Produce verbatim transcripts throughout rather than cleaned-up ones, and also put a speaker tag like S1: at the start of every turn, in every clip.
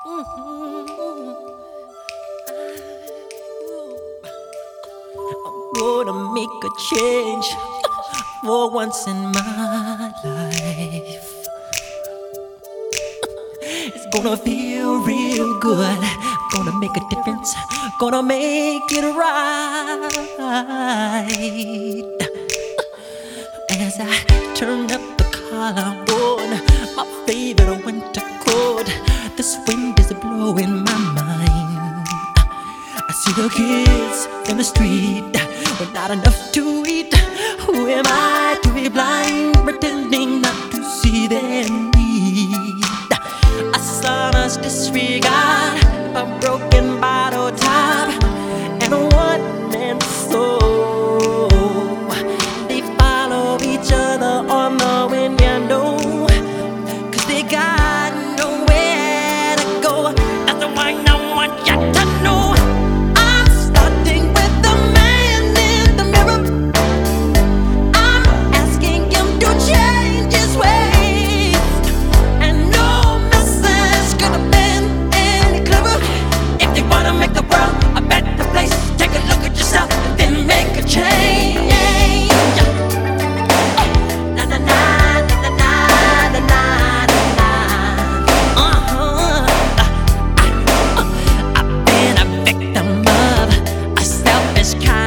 S1: Gonna make a change for once in my life. It's gonna feel real good. Gonna make a difference. Gonna make it right. As I turn up the collar on my favorite winter coat, this wind is blowing my mind. I see the kids in the street with not enough to eat. Who am I to be blind, pretending not to see their need? A sonorous disregard, a broken bottle top, and a one-man soul. They follow each other on the wind, you know, 'cause they got nowhere to go. That's why I want you to know.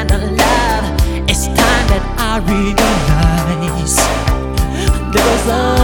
S1: I realize there was a